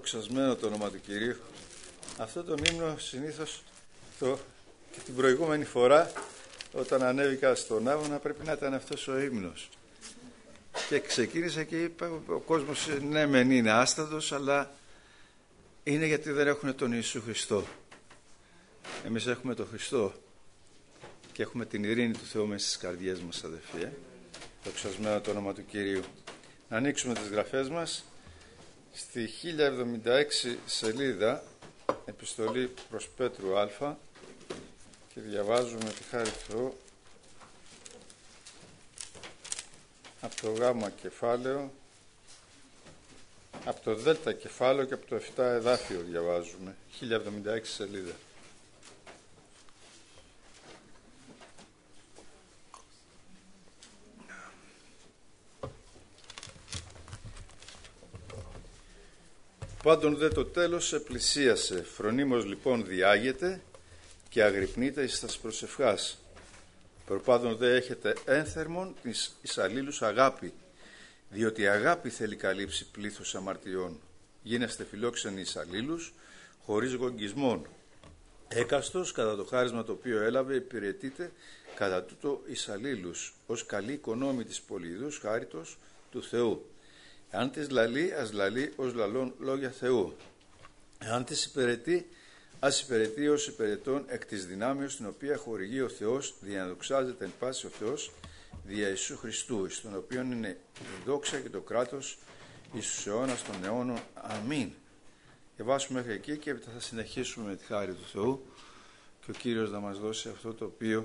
Δοξασμένο το όνομα του Κυρίου. Αυτό τον ύμνο συνήθως και την προηγούμενη φορά όταν ανέβηκα στον Άβωνα πρέπει να ήταν αυτός ο ύμνος. Και ξεκίνησα και είπα ο κόσμος ναι μεν είναι άστατος, αλλά είναι γιατί δεν έχουν τον Ιησού Χριστό. Εμείς έχουμε τον Χριστό και έχουμε την ειρήνη του Θεού μέσα στις καρδιές μας, αδελφοί. Δοξασμένο το όνομα του Κυρίου. Να ανοίξουμε τις γραφές μας στη 1076 σελίδα, επιστολή προς Πέτρου Α, και διαβάζουμε τη χάρη του Θεού από το Γ κεφάλαιο, από το Δ κεφάλαιο και από το 7 εδάφιο διαβάζουμε, 1076 σελίδα. Πάντων δε το τέλος επλησίασε, φρονίμως λοιπόν διάγεται και αγρυπνείτε εις τας προσευχάς. Προπάντων δε έχετε ένθερμον εις αλλήλους αγάπη, διότι η αγάπη θέλει καλύψει πλήθος αμαρτιών. Γίνεστε φιλόξενοι εις αλλήλους, χωρίς γογγισμόν. Έκαστος κατά το χάρισμα το οποίο έλαβε υπηρετείτε κατά τούτο εις αλλήλους, ως καλή οικονόμη της πολυειδούς χάριτος του Θεού. Εάν της λαλεί, ας λαλεί ως λαλών λόγια Θεού. Εάν της υπηρετεί, ας υπηρετεί ως υπηρετών εκ της δυνάμεως την οποία χορηγεί ο Θεός, διαδοξάζεται εν πάση ο Θεός δια Ιησού Χριστού, εις τον οποίον είναι η δόξα και το κράτος εις τους αιώνας των αιώνων. Αμήν. Διαβάσουμε μέχρι εκεί και θα συνεχίσουμε με τη χάρη του Θεού και ο Κύριος να μας δώσει αυτό το οποίο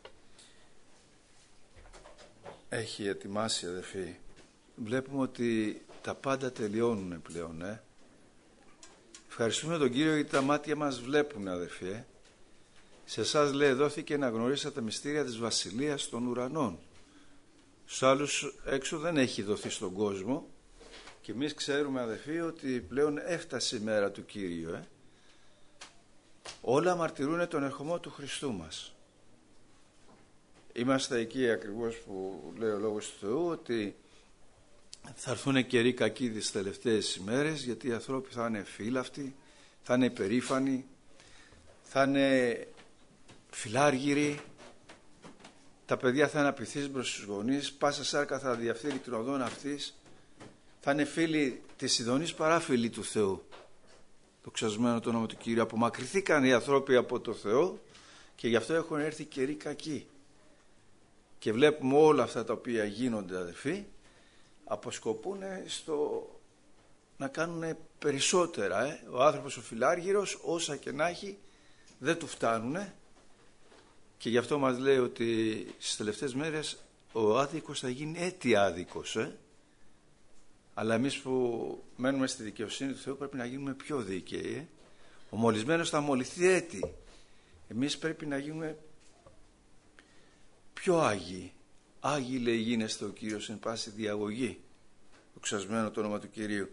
έχει ετοιμάσει, αδελφοί. Βλέπουμε ότι τα πάντα τελειώνουν πλέον. Ευχαριστούμε τον Κύριο γιατί τα μάτια μας βλέπουν, αδερφοί. Σε εσάς, λέει, δόθηκε να γνωρίσετε τα μυστήρια της Βασιλείας των ουρανών. Στους άλλους έξω δεν έχει δοθεί στον κόσμο. Και εμείς ξέρουμε, αδερφοί, ότι πλέον έφτασε η μέρα του Κύριου. Όλα μαρτυρούν τον ερχομό του Χριστού μας. Είμαστε εκεί ακριβώς που λέει ο Λόγος του Θεού, ότι θα έρθουν καιροί κακοί τις τελευταίες ημέρες, γιατί οι ανθρώποι θα είναι φύλαυτοι, θα είναι υπερήφανοι, θα είναι φιλάργυροι, τα παιδιά θα είναι απειθείς προς τους γονείς, πάσα σάρκα θα διαφθείρει την οδόν αυτής, θα είναι φίλοι της ειδονής παρά φίλοι του Θεού. Δοξασμένο το όνομα του Κύριου. Απομακρυνθήκαν οι άνθρωποι από το Θεό και γι' αυτό έχουν έρθει καιροί κακοί. Και βλέπουμε όλα αυτά τα οποία γίνονται, αδελφοί, αποσκοπούν στο να κάνουν περισσότερα. Ο άνθρωπος ο φιλάργυρος, όσα και να έχει, δεν του φτάνουν, και γι' αυτό μας λέει ότι στις τελευταίες μέρες ο άδικος θα γίνει έτη άδικος. Αλλά εμείς που μένουμε στη δικαιοσύνη του Θεού πρέπει να γίνουμε πιο δίκαιοι. Ο μολυσμένος θα μολυθεί έτη. Εμείς πρέπει να γίνουμε πιο άγιοι. Άγιοι, λέει, γίνεστε ο Κύριος εν πάση διαγωγή. Δοξασμένο το όνομα του Κυρίου.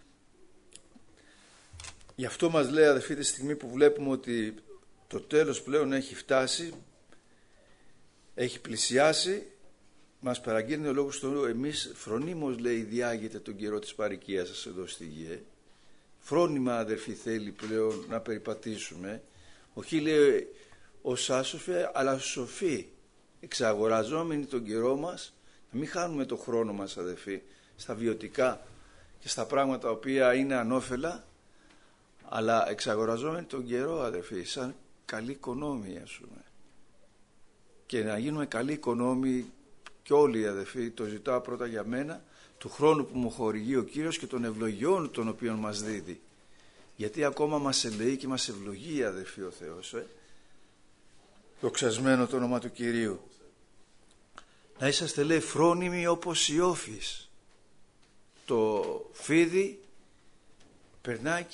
Γι' αυτό μας λέει, αδελφοί, τη στιγμή που βλέπουμε ότι το τέλος πλέον έχει φτάσει, έχει πλησιάσει, μας παραγγέλνει ο Λόγος του Θεού, εμείς φρονίμως, λέει, διάγεται τον καιρό της παροικίας σας εδώ στη γη. Φρόνημα, αδελφοί, θέλει πλέον να περιπατήσουμε. Όχι, λέει, ως άσοφοι, αλλά σοφοί, εξαγοραζόμενοι τον καιρό μας, να μην χάνουμε τον χρόνο μας, αδελφοί, στα βιωτικά και στα πράγματα τα οποία είναι ανώφελα, αλλά εξαγοραζόμενοι τον καιρό, αδελφοί, σαν καλή οικονόμη, ας πούμε. Και να γίνουμε καλοί οικονόμοι και όλοι, αδελφοί, το ζητάω πρώτα για μένα, του χρόνου που μου χορηγεί ο Κύριος και των ευλογιών των οποίων μας δίδει. Γιατί ακόμα μας ελεεί και μας ευλογεί, αδελφοί, ο Θεός. Δοξασμένο το όνομα του Κυρίου. Να είσαστε, λέει, φρόνιμοι όπως οι όφεις. Το φίδι περνάει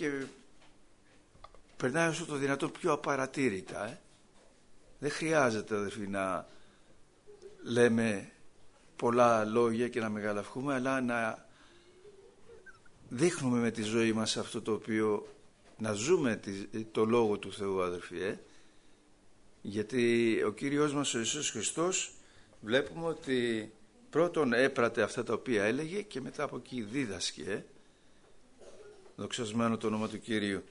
όσο το δυνατόν πιο απαρατήρητα. Δεν χρειάζεται, αδελφοί, να λέμε πολλά λόγια και να μεγαλαυχούμε, αλλά να δείχνουμε με τη ζωή μας αυτό το οποίο, να ζούμε το Λόγο του Θεού, αδελφοί. Γιατί ο Κύριος μας ο Ιησούς Χριστός βλέπουμε ότι πρώτον έπρατε αυτά τα οποία έλεγε και μετά από εκεί δίδασκε. Δοξασμένο το όνομα του Κυρίου.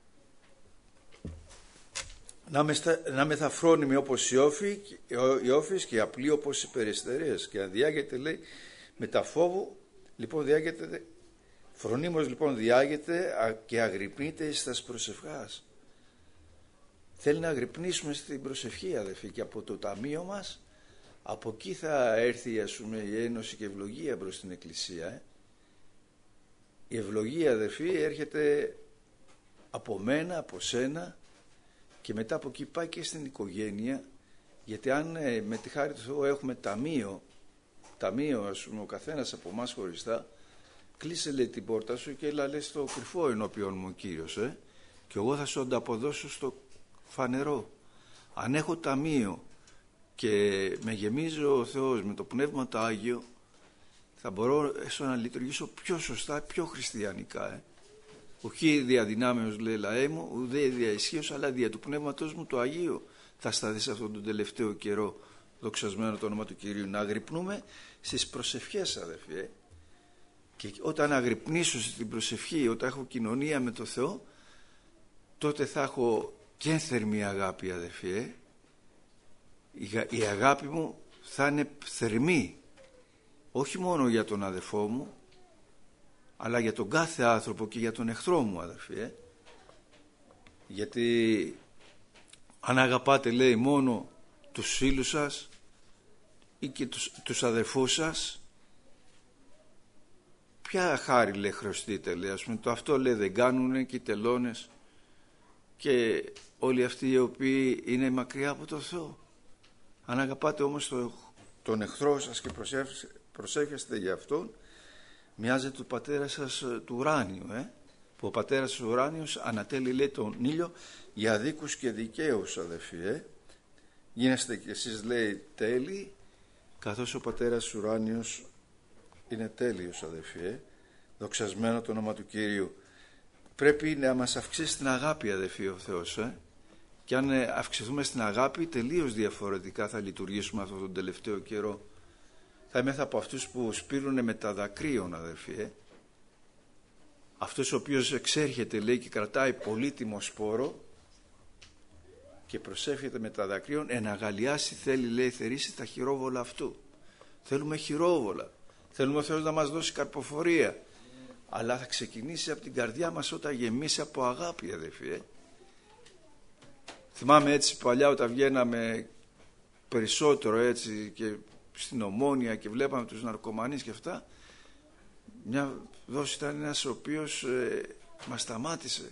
Να μεθα φρόνιμοι όπως οι όφεις και απλοί όπως οι περιστερίες, και αν διάγεται, λέει, με τα φόβου, λοιπόν διάγεται, φρονίμως λοιπόν διάγεται και αγρυπνείται εις τας προσευχάς. Θέλει να αγρυπνήσουμε στην προσευχή, αδελφοί, και από το ταμείο μας, από εκεί θα έρθει, ας πούμε, η ένωση και ευλογία προς την Εκκλησία. Η ευλογία, αδελφοί, έρχεται από μένα, από σένα, και μετά από εκεί πάει και στην οικογένεια, γιατί αν με τη χάρη του Θεού έχουμε ταμείο, ας πούμε, ο καθένας από εμάς χωριστά, κλείσε, λέει, την πόρτα σου και έλα, λέει, στο κρυφό ενώπιον μου, Κύριος, και εγώ θα σου ανταποδώσω στο φανερό. Αν έχω ταμείο και με γεμίζει ο Θεός με το Πνεύμα το Άγιο, θα μπορώ να λειτουργήσω πιο σωστά, πιο χριστιανικά. Όχι δια δυνάμεως, λέει, λαέ μου, ουδέ δια ισχύως, αλλά δια του Πνεύματος μου το Αγίο θα σταθεί σε αυτόν τον τελευταίο καιρό. Δοξασμένο το όνομα του Κυρίου. Να αγρυπνούμε στις προσευχές, αδελφοί. Και όταν αγρυπνήσω στην προσευχή, όταν έχω κοινωνία με το Θεό, τότε θα έχω και θερμή αγάπη, αδελφοί. Η αγάπη μου θα είναι θερμή, όχι μόνο για τον αδελφό μου, αλλά για τον κάθε άνθρωπο και για τον εχθρό μου, αδελφοί. Γιατί αν αγαπάτε, λέει, μόνο τους φίλους σας ή και τους αδελφούς σας, ποια χάρη, λέει, χρωστείτε, λέει, ας πούμε, το αυτό, λέει, δεν κάνουνε και οι τελώνες και όλοι αυτοί οι οποίοι είναι μακριά από το Θεό. Αν αγαπάτε όμως τον εχθρό σας και προσεύχεστε για αυτόν, μοιάζεται του πατέρα σας του ουράνιου, που ο πατέρας του ουράνιος ανατέλει, λέει, τον ήλιο για δίκους και δικαίους, αδελφοί. Γίνεστε κι εσείς, λέει, τέλειοι, καθώς ο πατέρας του ουράνιος είναι τέλειος, αδελφοί. Δοξασμένο το όνομα του Κυρίου. Πρέπει να μας αυξήσει την αγάπη, αδελφοί, ο Θεός, και αν αυξηθούμε στην αγάπη, τελείως διαφορετικά θα λειτουργήσουμε αυτόν τον τελευταίο καιρό. Θα είμαι από αυτούς που σπείρουνε με τα δακρύων, αδελφοί. Αυτός ο οποίος εξέρχεται, λέει, και κρατάει πολύτιμο σπόρο και προσεύχεται με τα δακρύων, εν αγαλιάσει θέλει, λέει, θερήσει τα χειρόβολα αυτού. Θέλουμε χειρόβολα. Θέλουμε ο Θεός να μας δώσει καρποφορία. Αλλά θα ξεκινήσει από την καρδιά μας όταν γεμίσει από αγάπη, αδελφοί. Θυμάμαι έτσι παλιά όταν βγαίναμε περισσότερο έτσι και στην Ομόνια και βλέπαμε τους ναρκωμανείς και αυτά, μια δόση ήταν ένας ο οποίος μας σταμάτησε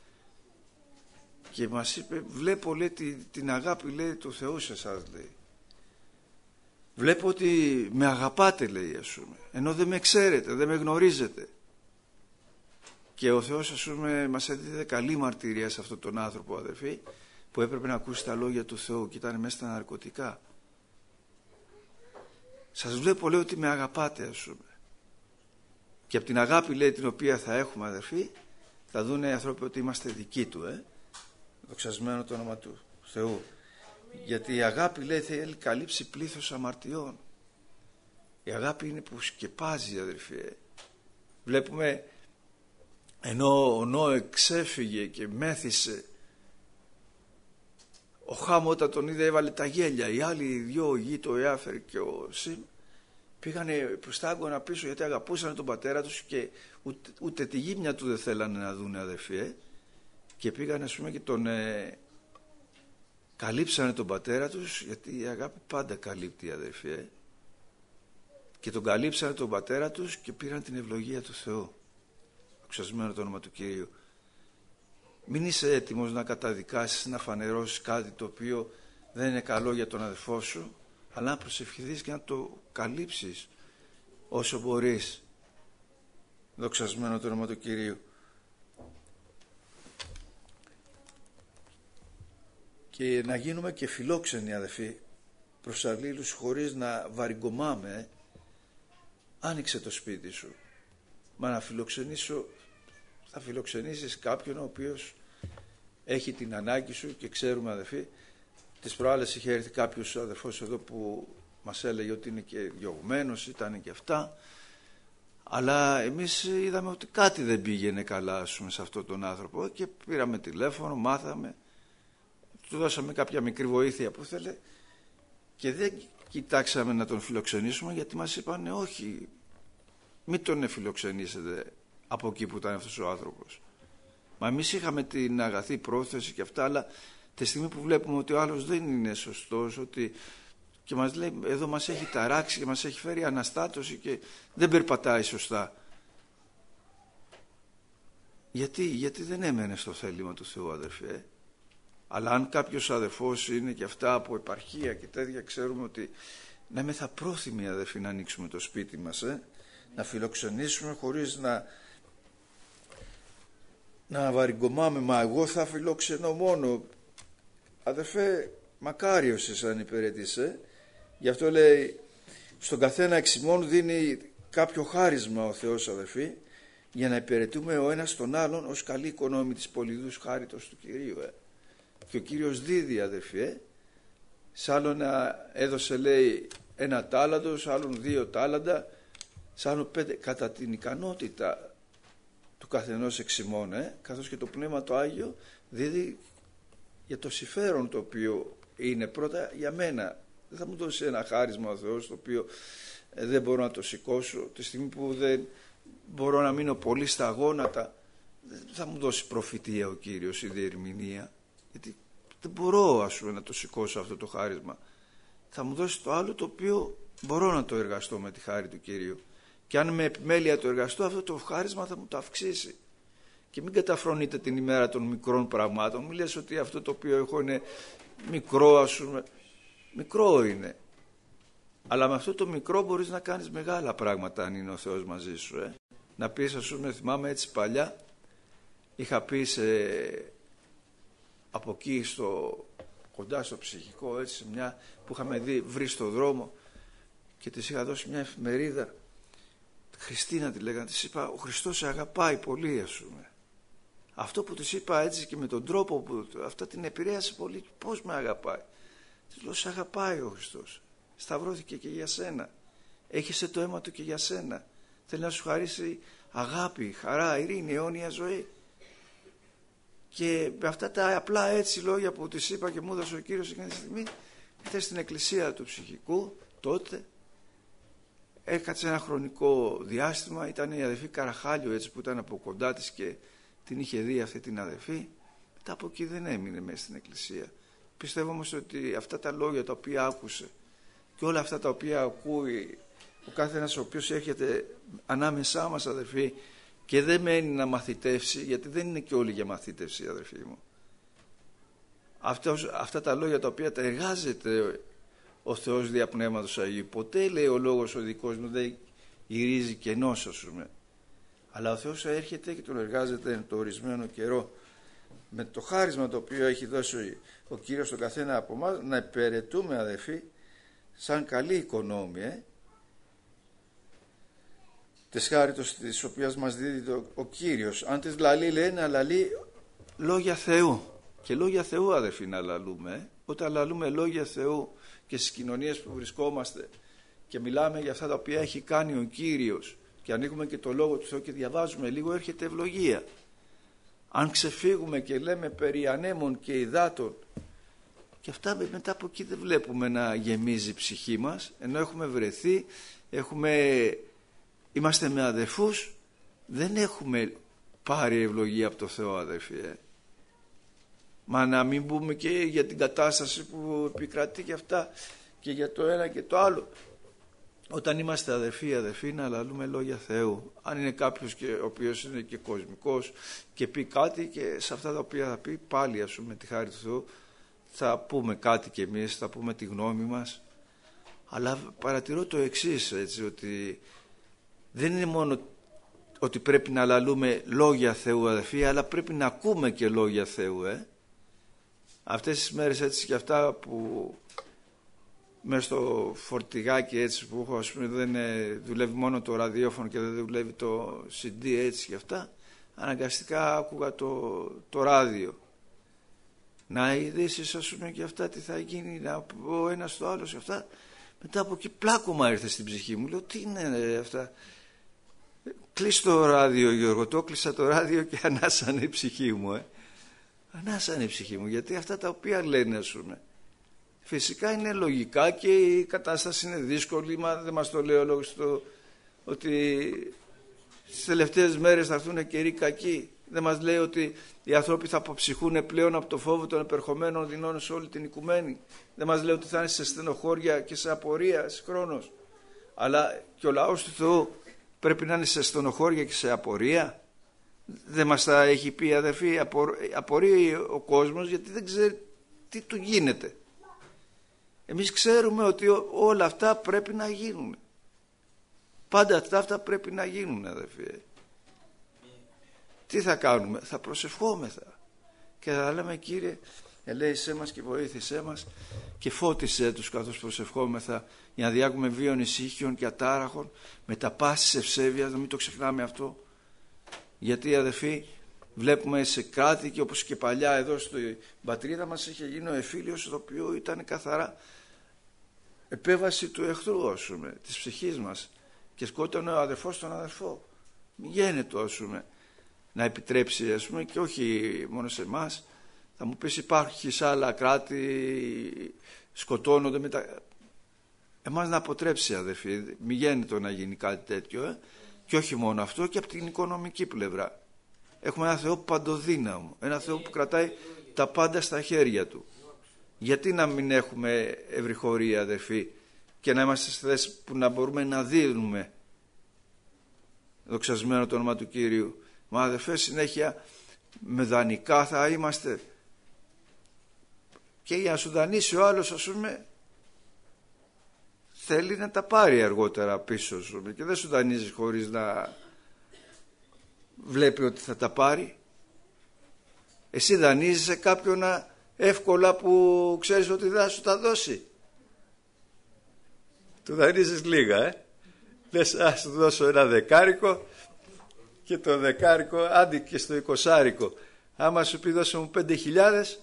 και μας είπε, βλέπω, λέει, την αγάπη, λέει, του Θεού σε εσάς, λέει. Βλέπω ότι με αγαπάτε, λέει, ας πούμε, ενώ δεν με ξέρετε, δεν με γνωρίζετε. Και ο Θεός, ας πούμε, μας έδιδε καλή μαρτυρία σε αυτόν τον άνθρωπο, αδελφοί, που έπρεπε να ακούσει τα λόγια του Θεού και ήταν μέσα στα ναρκωτικά. Σας βλέπω, λέει, ότι με αγαπάτε, ας πούμε. Και από την αγάπη, λέει, την οποία θα έχουμε, αδελφοί, θα δουν οι άνθρωποι ότι είμαστε δικοί του. Δοξασμένο το όνομα του Θεού. Γιατί η αγάπη, λέει, θέλει καλύψει πλήθος αμαρτιών. Η αγάπη είναι που σκεπάζει, αδελφοί. Βλέπουμε, ενώ ο Νόε ξέφυγε και μέθησε, ο Χάμ όταν τον είδε έβαλε τα γέλια. Οι άλλοι δυο, ο Γη, το Εάφερ και ο Σιμ, πήγανε προς τα άγκωνα πίσω γιατί αγαπούσαν τον πατέρα τους και ούτε τη γύμνια του δεν θέλανε να δουν, αδελφοί. Και πήγανε, ας πούμε, και τον καλύψανε τον πατέρα τους, γιατί η αγάπη πάντα καλύπτει, αδελφοί. Και τον καλύψανε τον πατέρα τους και πήραν την ευλογία του Θεού. Εξασμένο το όνομα του Κυρίου. Μην είσαι έτοιμος να καταδικάσεις, να φανερώσεις κάτι το οποίο δεν είναι καλό για τον αδελφό σου, αλλά να προσευχηθείς και να το καλύψεις όσο μπορείς. Δοξασμένο το όνομα του Κυρίου. Και να γίνουμε και φιλόξενοι, αδελφοί, προς αλλήλους χωρίς να βαριγκομάμε. Άνοιξε το σπίτι σου. Μα να φιλοξενήσω, θα φιλοξενήσεις κάποιον ο οποίος έχει την ανάγκη σου και ξέρουμε, αδελφοί, τις προάλλες είχε έρθει κάποιος αδελφός εδώ που μας έλεγε ότι είναι και διωγμένος, ήταν και αυτά, Αλλά εμείς είδαμε ότι κάτι δεν πήγαινε καλά, ας πούμε, σε αυτόν τον άνθρωπο και πήραμε τηλέφωνο, μάθαμε, του δώσαμε κάποια μικρή βοήθεια που ήθελε και δεν κοιτάξαμε να τον φιλοξενήσουμε, γιατί μας είπανε όχι, μην τον φιλοξενήσετε από εκεί που ήταν αυτός ο άνθρωπος. Μα εμείς είχαμε την αγαθή πρόθεση και αυτά, αλλά τη στιγμή που βλέπουμε ότι ο άλλος δεν είναι σωστός, ότι και μας λέει εδώ μας έχει ταράξει και μας έχει φέρει αναστάτωση και δεν περπατάει σωστά, γιατί δεν έμενε στο θέλημα του Θεού, αδερφέ. Αλλά αν κάποιος αδερφός είναι και αυτά από επαρχία και τέτοια, ξέρουμε ότι να είμαστε πρόθυμοι, αδερφοί, να ανοίξουμε το σπίτι μας, να φιλοξενήσουμε χωρίς να βαριγκομάμε. Μα εγώ θα φιλοξενώ μόνο. Αδερφέ, μακάριος εσύ αν υπηρετήσε. Γι' αυτό λέει στον καθένα εξ ημών δίνει κάποιο χάρισμα ο Θεός, αδερφοί, για να υπηρετούμε ο ένας τον άλλον ως καλή οικονόμη της πολυδούς χάριτος του Κυρίου. Και ο Κύριος δίδει, αδερφοί, σ' άλλον έδωσε, λέει, 1 τάλαντο, σ' άλλον 2 τάλαντα, σ' άλλον 5, κατά την ικανότητα του καθενός εξ ημών, καθώς και το Πνεύμα το Άγιο δίδει για το συμφέρον το οποίο είναι πρώτα για μένα. Δεν θα μου δώσει ένα χάρισμα ο Θεός το οποίο δεν μπορώ να το σηκώσω, τη στιγμή που δεν μπορώ να μείνω πολύ στα γόνατα, δεν θα μου δώσει προφητεία ο Κύριος ή διερμηνία, γιατί δεν μπορώ, ας πούμε, να το σηκώσω αυτό το χάρισμα. Θα μου δώσει το άλλο το οποίο μπορώ να το εργαστώ με τη χάρη του Κυρίου, και αν με επιμέλεια το εργαστώ, αυτό το χάρισμα θα μου το αυξήσει. Και μην καταφρονείτε την ημέρα των μικρών πραγμάτων. Μην λες ότι αυτό το οποίο έχω είναι μικρό, ας πούμε. Μικρό είναι. Αλλά με αυτό το μικρό μπορείς να κάνεις μεγάλα πράγματα, αν είναι ο Θεός μαζί σου. Να πεις, ας πούμε, θυμάμαι έτσι παλιά, είχα πει από εκεί κοντά στο ψυχικό, έτσι, μια που είχαμε βρει στο δρόμο και της είχα δώσει μια εφημερίδα, Χριστίνα τη λέγανε, της είπα, ο Χριστός σε αγαπάει πολύ, ας πούμε. Αυτό που της είπα έτσι και με τον τρόπο που αυτά την επηρέασε πολύ, πώς με αγαπάει. Της λέω, σε αγαπάει ο Χριστός, σταυρώθηκε και για σένα, έχισε το αίμα του και για σένα, θέλει να σου χαρίσει αγάπη, χαρά, ειρήνη, αιώνια ζωή. Και με αυτά τα απλά έτσι λόγια που της είπα και μου έδωσε ο Κύριος εκείνη τη στιγμή, ήρθε στην εκκλησία του ψυχικού τότε, έκατσε ένα χρονικό διάστημα, ήταν η αδερφή Καραχάλιο, έτσι, που ήταν από κοντά της και την είχε δει αυτή την αδερφή. Μετά από εκεί δεν έμεινε μέσα στην εκκλησία. Πιστεύω όμως ότι αυτά τα λόγια τα οποία άκουσε και όλα αυτά τα οποία ακούει ο κάθε ένας ο οποίος έρχεται ανάμεσά μας, αδερφοί, και δεν μένει να μαθητεύσει, γιατί δεν είναι και όλοι για μαθήτευση, αδερφοί μου. Αυτά τα λόγια τα οποία τα εργάζεται ο Θεός δια Πνεύματος Αγίου. Ποτέ, λέει, ο λόγος ο δικός μου δεν γυρίζει κενός, ας πούμε. Αλλά ο Θεός έρχεται και τον εργάζεται το ορισμένο καιρό με το χάρισμα το οποίο έχει δώσει ο Κύριος στον καθένα από εμάς, να υπηρετούμε, αδερφοί, σαν καλή οικονόμη, της χάριτος της οποίας μας δίδει ο Κύριος. Αν της λαλεί, λέει, να λαλεί λόγια Θεού. Και λόγια Θεού, αδερφοί, να λαλούμε. Όταν λαλούμε λόγια Θεού και στις κοινωνίες που βρισκόμαστε και μιλάμε για αυτά τα οποία έχει κάνει ο Κύριος και ανοίγουμε και το Λόγο του Θεού και διαβάζουμε λίγο, έρχεται ευλογία. Αν ξεφύγουμε και λέμε περί ανέμων και υδάτων και αυτά, μετά από εκεί δεν βλέπουμε να γεμίζει η ψυχή μας, ενώ έχουμε βρεθεί, είμαστε με αδερφούς, δεν έχουμε πάρει ευλογία από το Θεό, αδερφοί. Μα να μην πούμε και για την κατάσταση που επικρατεί και αυτά και για το ένα και το άλλο. Όταν είμαστε αδερφοί, να λαλούμε λόγια Θεού. Αν είναι κάποιος και ο οποίος είναι και κοσμικός και πει κάτι, και σε αυτά τα οποία θα πει πάλι, ας πούμε, τη χάρη του Θεού, θα πούμε κάτι κι εμείς, θα πούμε τη γνώμη μας. Αλλά παρατηρώ το εξής, έτσι, ότι δεν είναι μόνο ότι πρέπει να λαλούμε λόγια Θεού, αδερφοί, αλλά πρέπει να ακούμε και λόγια Θεού. Αυτές τις μέρες, έτσι, και αυτά που μέσα στο φορτηγάκι, έτσι, που έχω, ας πούμε, δεν δουλεύει μόνο το ραδιόφωνο και δεν δουλεύει το CD, έτσι, και αυτά, αναγκαστικά άκουγα το ράδιο. Να ειδήσεις, ας πούμε, και αυτά τι θα γίνει, να πω ένα στο άλλο και αυτά. Μετά από εκεί πλάκωμα ήρθε στην ψυχή μου, λέω, τι είναι αυτά. Κλείς το ράδιο, Γιώργο. Το κλείσα το ράδιο και ανάσανε η ψυχή μου. Ανάσανε η ψυχή μου, γιατί αυτά τα οποία λένε, ας πούμε, φυσικά είναι λογικά και η κατάσταση είναι δύσκολη. Μα δεν μας το λέει ο λόγος ότι στις τελευταίες μέρες θα έρθουν καιροί κακοί. Δεν μας λέει ότι οι άνθρωποι θα αποψυχούν πλέον από το φόβο των επερχομένων δεινών σε όλη την οικουμένη. Δεν μας λέει ότι θα είναι σε στενοχώρια και σε απορία χρόνος. Αλλά και ο λαός του Θεού πρέπει να είναι σε στενοχώρια και σε απορία. Δεν μας τα έχει πει, αδερφοί? Απορεί ο κόσμος γιατί δεν ξέρει τι του γίνεται. Εμείς ξέρουμε ότι όλα αυτά πρέπει να γίνουν. Πάντα αυτά πρέπει να γίνουν, αδερφοί. Τι θα κάνουμε? Θα προσευχόμεθα και θα λέμε, Κύριε, ελέησέ μας και βοήθησέ μας και φώτισέ τους καθώς προσευχόμεθα, για να διάγουμε βίων ησύχιων και ατάραχων με τα πάσης ευσέβειας. Να μην το ξεχνάμε αυτό, γιατί, αδερφοί, βλέπουμε σε κράτη, και όπως και παλιά εδώ στην πατρίδα μας είχε γίνει ο εφήλιος, το οποίο ήταν καθαρά επέβαση του εχθρού, ας πούμε, της ψυχής μας, και σκότωνε ο αδερφός τον αδερφό. Μην γίνεται, ας πούμε, να επιτρέψει, ας πούμε, και όχι μόνο σε εμάς. Θα μου πεις, υπάρχει σε άλλα κράτη, σκοτώνονται εμάς να αποτρέψει, αδερφοί. Μην γίνεται να γίνει κάτι τέτοιο. Και όχι μόνο αυτό, και από την οικονομική πλευρά. Έχουμε ένα Θεό παντοδύναμο, ένα Θεό που κρατάει τα πάντα στα χέρια του. Γιατί να μην έχουμε ευρυχωρία, αδερφοί, και να είμαστε στη θέση που να μπορούμε να δίνουμε, δοξασμένο το όνομα του Κύριου? Μα, αδερφέ, συνέχεια με δανεικά θα είμαστε, και για να σου δανείσει ο άλλος, ας πούμε, θέλει να τα πάρει αργότερα πίσω σου, και δεν σου δανείζει χωρίς να βλέπει ότι θα τα πάρει. Εσύ δανείζεις σε κάποιον εύκολα που ξέρεις ότι δεν θα σου τα δώσει. Του δανείζεις λίγα, λες, ας του δώσω ένα δεκάρικο, και το δεκάρικο άντι και στο 20άρικο. Άμα σου πει δώσε μου 5.000,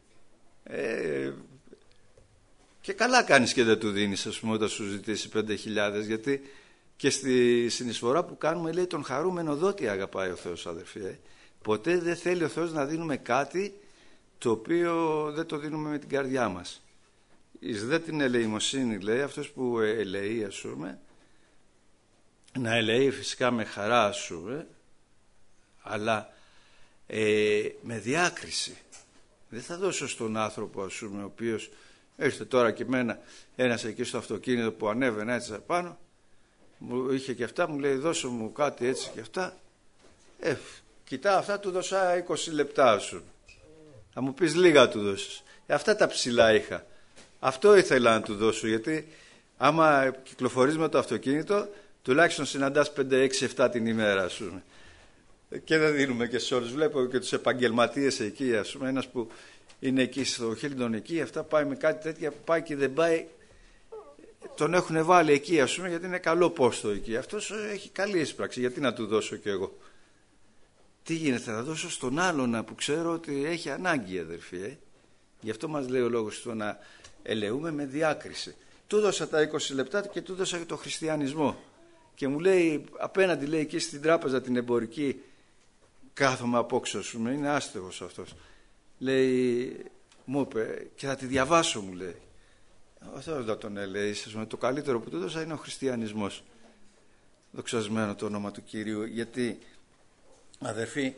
και καλά κάνεις και δεν του δίνεις, ας πούμε, όταν σου ζητήσει 5.000, γιατί και στη συνεισφορά που κάνουμε λέει τον χαρούμενο δότη αγαπάει ο Θεός, αδερφοί. Ποτέ δεν θέλει ο Θεός να δίνουμε κάτι το οποίο δεν το δίνουμε με την καρδιά μας. Εις δε την ελεημοσύνη, λέει, αυτός που ελεεί, ας πούμε, να ελεεί φυσικά με χαρά, ας πούμε, αλλά με διάκριση. Δεν θα δώσω στον άνθρωπο, ας πούμε, ο οποίος έρχεται τώρα και εμένα, ένας εκεί στο αυτοκίνητο που ανέβαινε έτσι πάνω, μου είχε και αυτά, μου λέει δώσω μου κάτι έτσι και αυτά, κοιτά αυτά, του δώσα 20 λεπτά, ας πούμε. Θα μου πεις λίγα του δώσεις. Αυτά τα ψηλά είχα. Αυτό ήθελα να του δώσω, γιατί άμα κυκλοφορείς με το αυτοκίνητο, τουλάχιστον συναντάς 5, 6, 7 την ημέρα, ας πούμε. Και δεν δίνουμε και σε όλους. Βλέπω και τους επαγγελματίες εκεί, ας πούμε, ένας που είναι εκεί στο Χίλντον εκεί, αυτά πάει με κάτι τέτοια, πάει και δεν πάει, τον έχουν βάλει εκεί, ας πούμε, γιατί είναι καλό πόστο εκεί. Αυτός έχει καλή εισπράξη, γιατί να του δώσω κι εγώ? Τι γίνεται, θα δώσω στον άλλον που ξέρω ότι έχει ανάγκη, αδερφοί. Γι' αυτό μας λέει ο λόγος του να ελεούμε με διάκριση. Του δώσα τα 20 λεπτά και του δώσα και το χριστιανισμό. Και μου λέει, απέναντι, λέει, εκεί στην τράπεζα την εμπορική, κάθομαι απόξω, ας πούμε, είναι άστεγος αυτός. Λέει, μου είπε, και θα τη διαβάσω, μου λέει. Ο Θεός δεν τον έλεγε, το καλύτερο που του δώσα είναι ο χριστιανισμός. Δοξασμένο το όνομα του Κυρίου, γιατί, αδερφοί,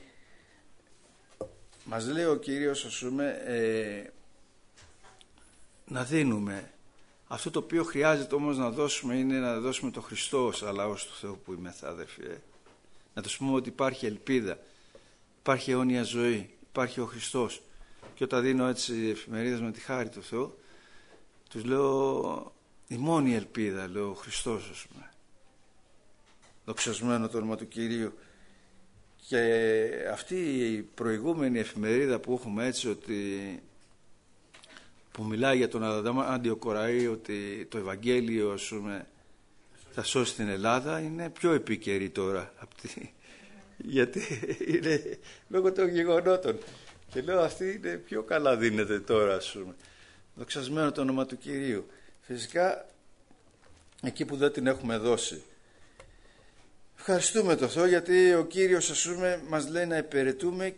μας λέει ο Κύριος, ας πούμε, να δίνουμε. Αυτό το οποίο χρειάζεται όμως να δώσουμε είναι να δώσουμε το Χριστό ως λαός του Θεού που είμαστε, αδερφοί. Να τους πούμε ότι υπάρχει ελπίδα, υπάρχει αιώνια ζωή, υπάρχει ο Χριστός. Και όταν δίνω έτσι εφημερίδες με τη χάρη του Θεού, τους λέω η μόνη ελπίδα, λέω ο Χριστός, ας πούμε. Δοξασμένο το όνομα του Κυρίου. Και αυτή η προηγούμενη εφημερίδα που έχουμε έτσι, ότι που μιλάει για τον Αντίο Κοραή, ότι το Ευαγγέλιο, ας πούμε, θα σώσει την Ελλάδα, είναι πιο επίκαιρη τώρα γιατί είναι λόγω των γεγονότων, και λέω αυτή είναι πιο καλά δίνεται τώρα, ας πούμε. Δοξασμένο το όνομα του Κυρίου. Φυσικά εκεί που δεν την έχουμε δώσει, Ευχαριστούμε τον Θεό, γιατί ο Κύριος, ας πούμε, μας λέει να υπηρετούμε,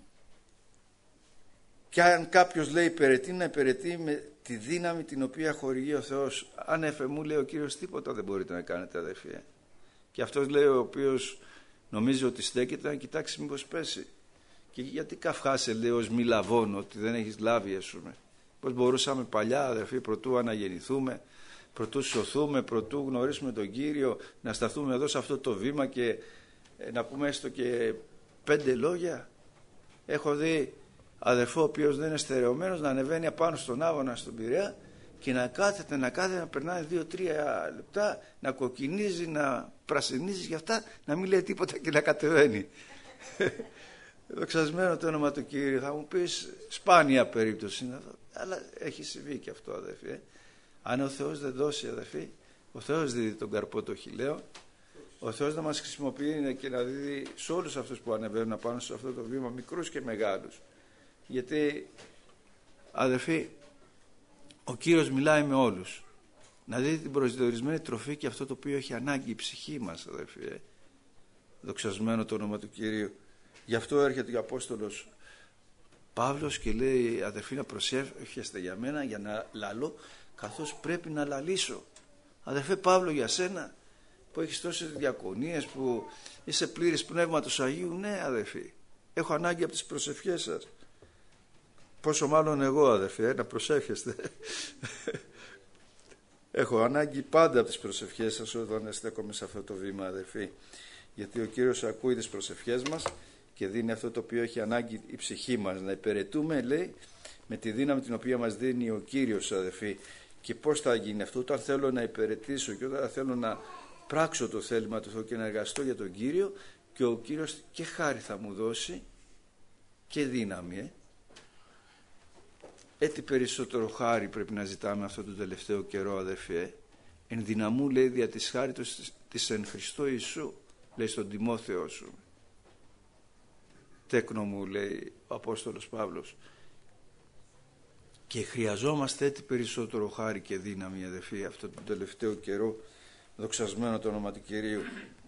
και αν κάποιος λέει υπηρετεί, να υπηρετεί με τη δύναμη την οποία χορηγεί ο Θεός. Αν εφεμού, λέει ο Κύριος, τίποτα δεν μπορείτε να κάνετε, αδελφοί. Και αυτός, λέει, ο οποίος νομίζει ότι στέκεται, να κοιτάξει μήπως πέσει. Και γιατί καυχάσαι, λέει, ως μη λαβών, ότι δεν έχεις λάβει, ας πούμε. Πώς μπορούσαμε παλιά, αδελφοί, προτού αναγεννηθούμε, προτού σωθούμε, προτού γνωρίσουμε τον Κύριο, να σταθούμε εδώ σε αυτό το βήμα και να πούμε έστω και 5 λόγια. Έχω δει αδερφό ο οποίος δεν είναι στερεωμένος να ανεβαίνει απάνω στον Άβωνα στον Πειραιά και να κάθεται να περνάει 2-3 λεπτά, να κοκκινίζει, να πρασινίζει, για αυτά να μην λέει τίποτα και να κατεβαίνει. Δοξασμένο το όνομα του Κύριου. Θα μου πεις, σπάνια περίπτωση είναι αυτό, αλλά έχει συμβεί και αυτό, αδερφοί. Αν ο Θεός δεν δώσει, αδερφοί, ο Θεός δίδει τον καρπό το χιλαίο. Ο Θεός να μας χρησιμοποιεί και να δίδει σε όλους αυτούς που ανεβαίνουν πάνω σε αυτό το βήμα, μικρούς και μεγάλους. Γιατί, αδερφοί, ο Κύριος μιλάει με όλους. Να δείτε την προσδιορισμένη τροφή και αυτό το οποίο έχει ανάγκη η ψυχή μας, αδερφοί. Δοξασμένο το όνομα του Κυρίου. Γι' αυτό έρχεται ο Απόστολος Παύλος και λέει, αδερφοί, να προσεύχεστε για μένα, για να λαλώ καθώς πρέπει να λαλήσω. Αδερφέ Παύλο, για σένα που έχεις τόσες διακονίες, που είσαι πλήρης Πνεύματος Αγίου, ναι, αδερφοί, έχω ανάγκη από τις προσευχές σας. Πόσο μάλλον εγώ, αδερφοί, να προσεύχεστε. Έχω ανάγκη πάντα από τις προσευχές σας όταν στέκομαι σε αυτό το βήμα, αδερφοί. Γιατί ο Κύριος ακούει τις προσευχές μας και δίνει αυτό το οποίο έχει ανάγκη η ψυχή μας. Να υπηρετούμε, λέει, με τη δύναμη την οποία μας δίνει ο Κύριος, αδερφοί. Και πώς θα γίνει αυτό? Όταν θέλω να υπηρετήσω και όταν θέλω να πράξω το θέλημα του Θεού και να εργαστώ για τον Κύριο, και ο Κύριος και χάρη θα μου δώσει και δύναμη. Έτσι περισσότερο χάρη πρέπει να ζητάμε αυτό το τελευταίο καιρό, αδερφοί. Εν δυναμού, λέει, δια της χάριτος της εν Χριστώ Ιησού, λέει στον Τιμόθεο σου. Τέκνο μου, λέει ο Απόστολος Παύλος. Και χρειαζόμαστε έτσι περισσότερο χάρη και δύναμη, αδερφοί, αυτό το τελευταίο καιρό. Δοξασμένο το όνομα του Κυρίου.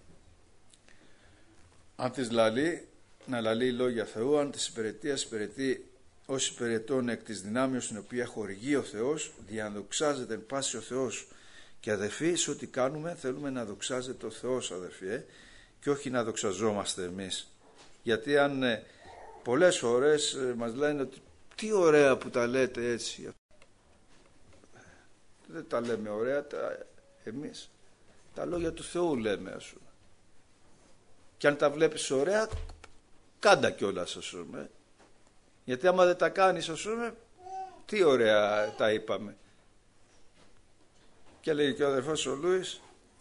Αν της λαλεί, να λαλεί λόγια Θεού. Αν της υπηρετίας υπηρετεί ως υπηρετών εκ της δυνάμεως την οποία χορηγεί ο Θεός, διαδοξάζεται εν πάση ο Θεός. Και αδερφοί, σε ό,τι κάνουμε θέλουμε να δοξάζεται ο Θεός, αδερφοί, και όχι να δοξαζόμαστε εμείς. Γιατί αν πολλές φορές μας λένε ότι τι ωραία που τα λέτε έτσι, δεν τα λέμε ωραία εμείς, τα λόγια του Θεού λέμε, ας πούμε. Και αν τα βλέπεις ωραία, κάντα κιόλας, ας πούμε. Γιατί άμα δεν τα κάνεις, ας πούμε, τι ωραία τα είπαμε. Και λέγει και ο αδερφός ο Λούις,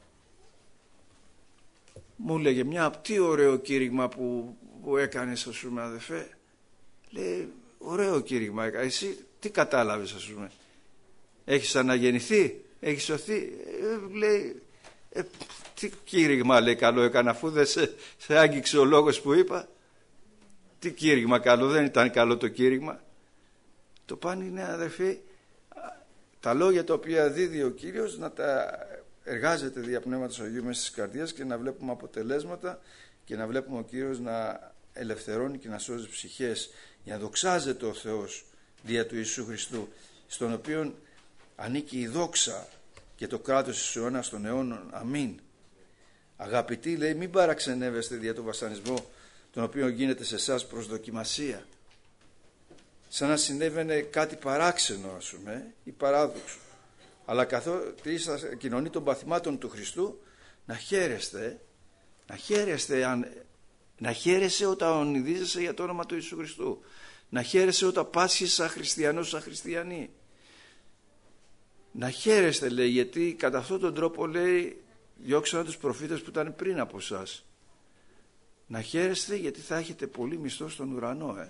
μου λέγε τι ωραίο κήρυγμα που έκανες, ας πούμε, αδερφέ. Λέει, ωραίο κήρυγμα έκανα. Εσύ τι κατάλαβες, ας πούμε? Έχεις αναγεννηθεί, έχεις σωθεί? Λέει, τι κήρυγμα, λέει, καλό έκανα, αφού δεν σε άγγιξε ο λόγος που είπα? Τι κήρυγμα καλό? Δεν ήταν καλό το κήρυγμα. Το πάνε είναι, αδερφοί, τα λόγια τα οποία δίδει ο Κύριος να τα εργάζεται δια Πνεύματος Αγίου μέσα στις καρδιές και να βλέπουμε αποτελέσματα και να βλέπουμε ο Κύριος να ελευθερώνει και να σώζει ψυχές, για να δοξάζεται ο Θεός δια του Ιησού Χριστού, στον οποίον ανήκει η δόξα και το κράτος της αιώνας των αιώνων. Αμήν. Αγαπητοί, λέει, μην παραξενεύεστε δια του βασανισμό τον οποίο γίνεται σε εσάς προς δοκιμασία, σαν να συνέβαινε κάτι παράξενο, ας πούμε, ή παράδοξο. Αλλά καθότι είσαστε κοινωνεί των παθημάτων του Χριστού, να χαίρεσαι όταν ονειδίζεσαι για το όνομα του Ιησού Χριστού, να χαίρεσαι όταν πάσχεις σαν χριστιανός, σαν χριστιανή. Να χαίρεστε, λέει, γιατί κατά αυτόν τον τρόπο, λέει, διώξανε τους προφήτες που ήταν πριν από εσάς. Να χαίρεστε γιατί θα έχετε πολύ μισθό στον ουρανό.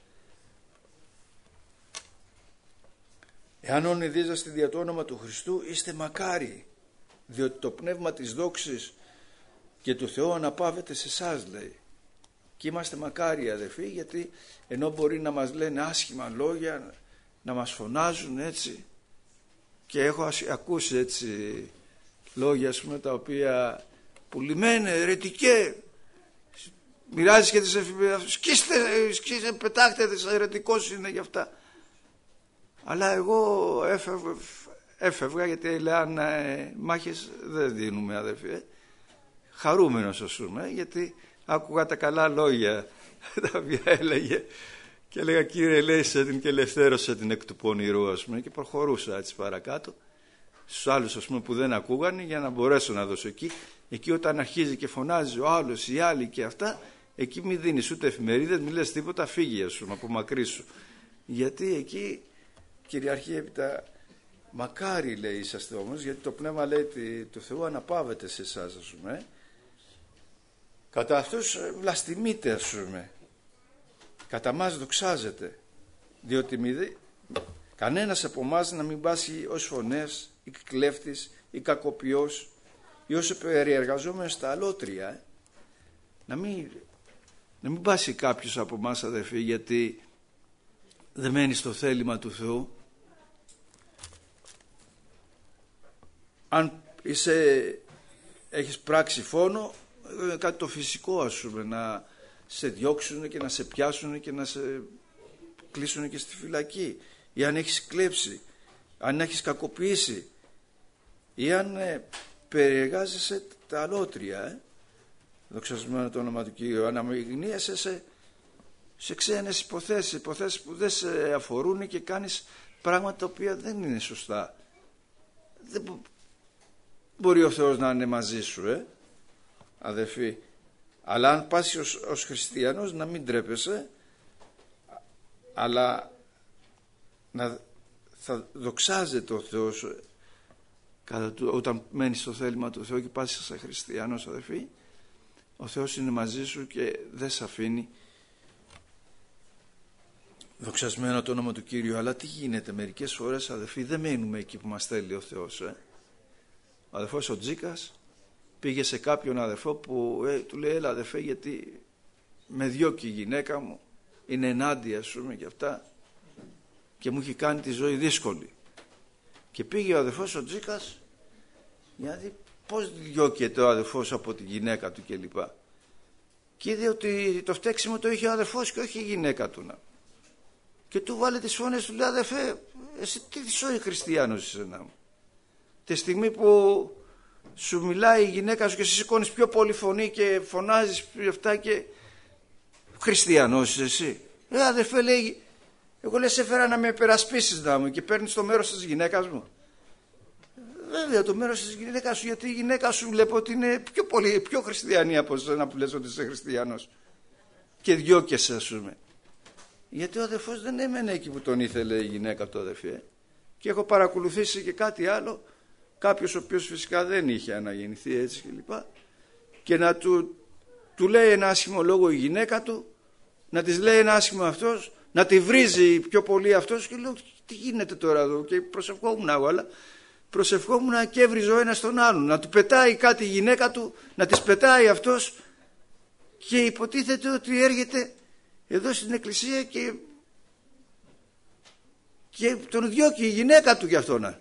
Εάν ονειδίζεστε δια το όνομα του Χριστού, είστε μακάρι, διότι το πνεύμα της δόξης και του Θεού αναπαύεται σε εσάς, λέει. Και είμαστε μακάρι, αδερφοί, γιατί ενώ μπορεί να μας λένε άσχημα λόγια, να μας φωνάζουν έτσι, και έχω ακούσει έτσι λόγια, ας πούμε, τα οποία πουλημένε, αιρετικέ, μοιράζεις και τις εφημερίδες, σκίστε, πετάχτε τις, αιρετικός είναι γι' αυτά. Αλλά εγώ έφευγα γιατί λέγανε μάχες δεν δίνουμε, αδερφοί. Χαρούμενος ας πούμε, γιατί άκουγα τα καλά λόγια τα οποία έλεγε και έλεγα Κύριε ελέησε την και ελευθέρωσε την εκ του πονηρού, ας πούμε, και προχωρούσα έτσι παρακάτω στους άλλους, ας πούμε, που δεν ακούγανε, για να μπορέσω να δώσω εκεί όταν αρχίζει και φωνάζει ο άλλος, οι άλλοι και αυτά, εκεί μη δίνεις ούτε εφημερίδες, μη λες τίποτα, φύγει ας πούμε από μακρύ σου, γιατί εκεί κυριαρχεί έπειτα. Μακάρι λέει είσαστε όμως, γιατί το πνεύμα λέει του Θεού αναπαύεται σε εσάς, ας πούμε. Κατά αυτούς βλαστημείτε, ας πούμε. Κατά μας δοξάζεται, διότι κανένας από εμάς να μην πάσχει ως φωνές ή κλέφτης ή κακοποιός ή όσο περιεργαζόμενος στα αλότρια. Να μην πάσχει κάποιος από εμάς, αδερφοί, γιατί δεν μένει στο θέλημα του Θεού. Αν έχεις πράξει φόνο, κάτι το φυσικό, ας πούμε, να σε διώξουν και να σε πιάσουν και να σε κλείσουν και στη φυλακή, ή αν έχεις κλέψει, αν έχεις κακοποιήσει, ή αν περιεργάζεσαι τα αλότρια, δοξασμένο το όνομα του Κύριου, αναμειγνύεσαι σε ξένες υποθέσεις που δεν σε αφορούν και κάνεις πράγματα τα οποία δεν είναι σωστά. Δεν μπορεί ο Θεός να είναι μαζί σου, αδερφοί. Αλλά αν πας ως χριστιανός να μην τρέπεσαι, αλλά θα δοξάζεται ο Θεός όταν μένεις στο θέλημα του Θεού και πας σαν χριστιανός, αδερφοί. Ο Θεός είναι μαζί σου και δεν σε αφήνει. Δοξασμένο το όνομα του Κύριου. Αλλά τι γίνεται μερικές φορές, αδερφοί, δεν μένουμε εκεί που μας θέλει ο Θεός. Ο αδερφός ο Τζίκας πήγε σε κάποιον αδερφό που του λέει έλα αδερφέ, γιατί με διώκει η γυναίκα μου, είναι ενάντια ας πούμε και αυτά και μου έχει κάνει τη ζωή δύσκολη. Και πήγε ο αδερφός ο Τζίκας για να δει πώς διώκεται ο αδερφός από τη γυναίκα του κλπ. Και είδε ότι το φταίξιμο το είχε ο αδερφός και όχι η γυναίκα του. Και του βάλε τις φωνές, του λέει αδερφέ, εσύ τι σώει χριστιανός είσαι να μου. Τη στιγμή που σου μιλάει η γυναίκα σου και εσύ σηκώνεις πιο πολύ φωνή και φωνάζεις αυτά και χριστιανός είσαι εσύ. Αδερφέ λέει, εγώ λες έφερα να με περασπίσεις να μου και παίρνεις το μέρος της γυναίκας μου. Βέβαια το μέρος της γυναίκας σου, γιατί η γυναίκα σου βλέπω ότι είναι πιο χριστιανή από εσένα που λες ότι είσαι χριστιανός και διώκεσαι ας πούμε. Γιατί ο αδερφός δεν έμενε εκεί που τον ήθελε η γυναίκα του αδερφή. Και έχω παρακολουθήσει και κάτι άλλο, κάποιος ο οποίος φυσικά δεν είχε αναγεννηθεί έτσι κλπ. Και να του λέει ένα άσχημο λόγο η γυναίκα του, να της λέει ένα άσχημο αυτός, να τη βρίζει πιο πολύ αυτός και λέω τι γίνεται τώρα εδώ, και προσευχόμουν εγώ, αλλά προσευχόμουν και έβριζε ο ένας τον άλλον, να του πετάει κάτι η γυναίκα του, να της πετάει αυτός και υποτίθεται ότι έρχεται εδώ στην εκκλησία και τον διώκει η γυναίκα του γι' αυτό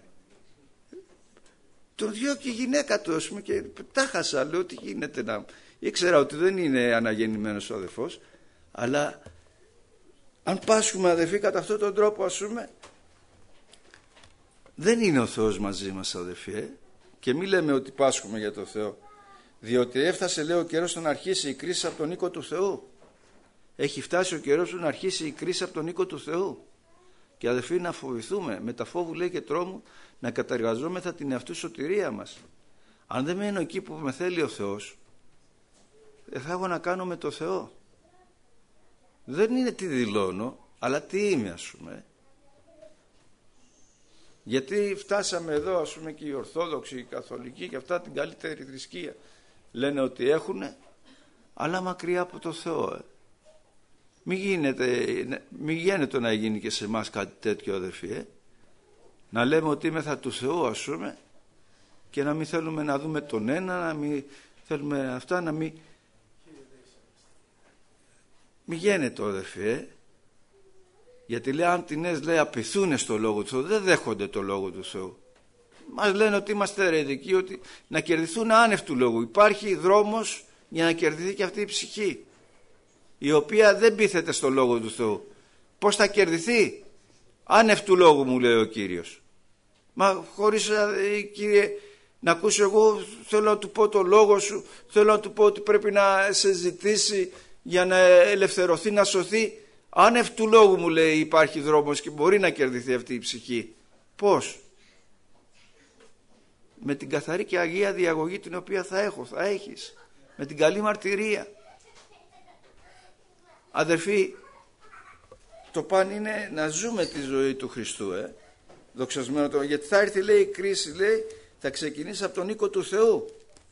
τον διώκει η γυναίκα του ας πούμε, και τα χάσα, λέω τι γίνεται να... Ήξερα ότι δεν είναι αναγεννημένος ο αδερφός, αλλά αν πάσχουμε αδερφοί κατά αυτόν τον τρόπο ας πούμε, δεν είναι ο Θεός μαζί μας αδερφοί, και μη λέμε ότι πάσχουμε για το Θεό, διότι έφτασε λέει ο καιρός να αρχίσει η κρίση από τον οίκο του Θεού. Έχει φτάσει ο καιρός να αρχίσει η κρίση από τον οίκο του Θεού. Και αδερφοί να φοβηθούμε, με τα φόβου λέει και τρόμου, να καταργαζόμεθα την εαυτού σωτηρία μας. Αν δεν μένω εκεί που με θέλει ο Θεός, δεν θα έχω να κάνω με το Θεό. Δεν είναι τι δηλώνω, αλλά τι είμαι ας πούμε. Γιατί φτάσαμε εδώ ας πούμε και οι Ορθόδοξοι, οι Καθολικοί και αυτά την καλύτερη θρησκεία λένε ότι έχουνε, αλλά μακριά από το Θεό. Μην γίνεται να γίνει και σε εμάς κάτι τέτοιο αδερφοί, να λέμε ότι είμεθα του Θεού ας πούμε και να μην θέλουμε να δούμε τον ένα, να μην θέλουμε αυτά, να μην γίνεται αδερφοί, γιατί λέει αν τινές λέει απειθούνε στο Λόγο του Θεού, δεν δέχονται το Λόγο του Θεού. μας λένε ότι είμαστε αιρετικοί, ότι να κερδιθούν άνευ του λόγου. Υπάρχει δρόμος για να κερδιθεί και αυτή η ψυχή, η οποία δεν πείθεται στο λόγο του Θεού. Πώς θα κερδιθεί? Άνευ του λόγου, μου λέει ο Κύριος. Μα χωρίς, Κύριε, να ακούσω, εγώ θέλω να του πω το λόγο σου, θέλω να του πω ότι πρέπει να σε ζητήσει για να ελευθερωθεί, να σωθεί. Άνευ του λόγου, μου λέει, υπάρχει δρόμος και μπορεί να κερδιθεί αυτή η ψυχή. Πώς? Με την καθαρή και αγία διαγωγή την οποία θα έχεις, με την καλή μαρτυρία. Αδερφοί, το παν είναι να ζούμε τη ζωή του Χριστού, δοξασμένο το, γιατί θα έρθει, λέει, η κρίση, λέει, θα ξεκινήσει από τον οίκο του Θεού.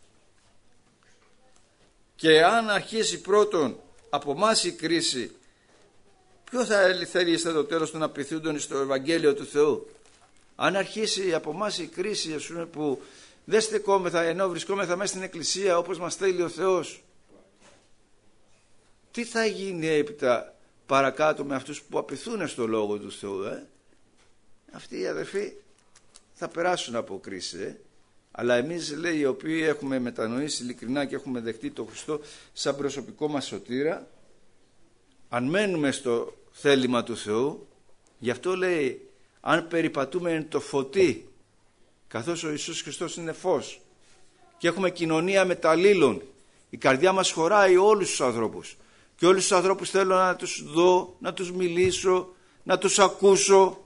Και αν αρχίσει πρώτον από εμάς η κρίση, ποιο θα θελήσετε το τέλος των απειθούντων στο Ευαγγέλιο του Θεού? Αν αρχίσει από εμάς η κρίση, ας πούμε, που δεν στεκόμεθα ενώ βρισκόμεθα μέσα στην εκκλησία όπως μας θέλει ο Θεός, τι θα γίνει έπειτα παρακάτω με αυτούς που απειθούν στο Λόγο του Θεού? Αυτοί οι αδερφοί θα περάσουν από κρίση, αλλά εμείς, λέει, οι οποίοι έχουμε μετανοήσει ειλικρινά και έχουμε δεχτεί τον Χριστό σαν προσωπικό μας σωτήρα, αν μένουμε στο θέλημα του Θεού, γι' αυτό λέει, αν περιπατούμε εν το φωτί, καθώς ο Ιησούς Χριστός είναι φως, και έχουμε κοινωνία μεταλλήλων, η καρδιά μας χωράει όλους τους ανθρώπους, και όλους τους ανθρώπους θέλω να τους δω, να τους μιλήσω, να τους ακούσω,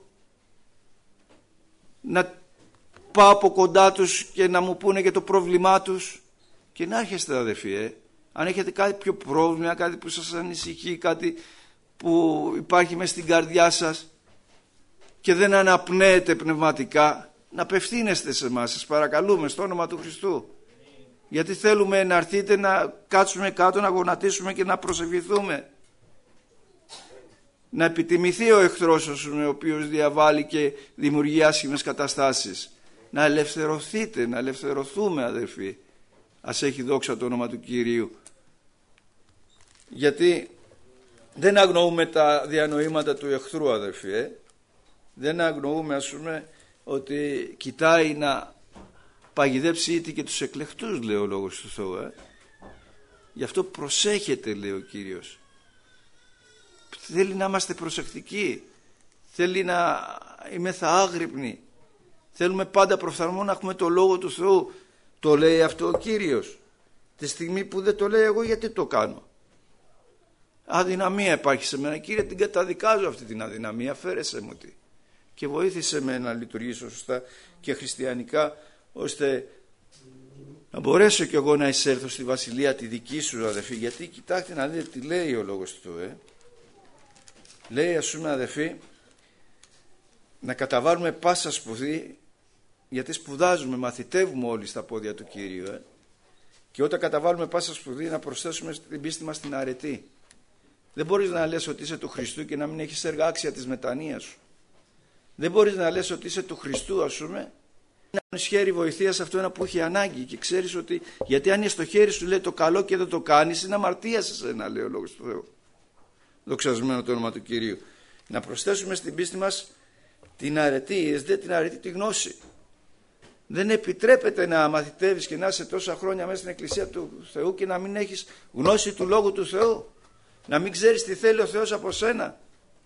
να πάω από κοντά τους και να μου πούνε και το πρόβλημά τους. Και να έρχεστε, αδερφοί, αν έχετε κάτι πιο πρόβλημα, κάτι που σας ανησυχεί, κάτι που υπάρχει μέσα στην καρδιά σας και δεν αναπνέετε πνευματικά, να απευθύνεστε σε εμάς, σας παρακαλούμε, στο όνομα του Χριστού. Γιατί θέλουμε να έρθετε, να κάτσουμε κάτω, να γονατίσουμε και να προσευχηθούμε. Να επιτιμηθεί ο εχθρός, ο οποίος διαβάλλει και δημιουργεί άσχημες καταστάσεις. Να ελευθερωθείτε, να ελευθερωθούμε, αδερφοί. Ας έχει δόξα το όνομα του Κυρίου. Γιατί δεν αγνοούμε τα διανοήματα του εχθρού, αδερφοί. Δεν αγνοούμε, ας πούμε, ότι κοιτάει να παγιδέψει ήδη και τους εκλεκτούς, λέει ο Λόγος του Θεού. Γι' αυτό προσέχετε, λέει ο Κύριος. Θέλει να είμαστε προσεκτικοί, θέλει να είμεθα άγρυπνοι, θέλουμε πάντα προφθαρμό να έχουμε το Λόγο του Θεού. Το λέει αυτό ο Κύριος. Τη στιγμή που δεν το λέει, εγώ γιατί το κάνω? Αδυναμία υπάρχει σε μένα, Κύριε, την καταδικάζω αυτή την αδυναμία, φέρεσέ μου τη και βοήθησε με να λειτουργήσω σωστά και χριστιανικά, ώστε να μπορέσω κι εγώ να εισέλθω στη βασιλεία τη δική σου, αδερφοί. Γιατί κοιτάξτε να δείτε τι λέει ο Λόγος του Θεού. Λέει, ας πούμε, αδερφοί, να καταβάλουμε πάσα σπουδή, γιατί σπουδάζουμε, μαθητεύουμε όλοι στα πόδια του Κύριου. Και όταν καταβάλουμε πάσα σπουδή, να προσθέσουμε την πίστη μας την αρετή. Δεν μπορείς να λες ότι είσαι του Χριστού και να μην έχεις έργα άξια της μετανοίας σου. Δεν μπορείς να λες ότι είσαι του Χριστού, ας πούμε, να έχεις χέρι βοηθεία σε αυτό που έχει ανάγκη και ξέρεις ότι, γιατί αν είναι στο χέρι σου, λέει, το καλό και δεν το κάνεις, είναι αμαρτία σε σένα, λέει ο Λόγος του Θεού. Δοξασμένο το όνομα του Κυρίου. Να προσθέσουμε στην πίστη μας την αρετή, δεν την αρετή, τη γνώση. Δεν επιτρέπεται να μαθητεύεις και να είσαι τόσα χρόνια μέσα στην Εκκλησία του Θεού και να μην έχεις γνώση του Λόγου του Θεού. Να μην ξέρεις τι θέλει ο Θεός από σένα.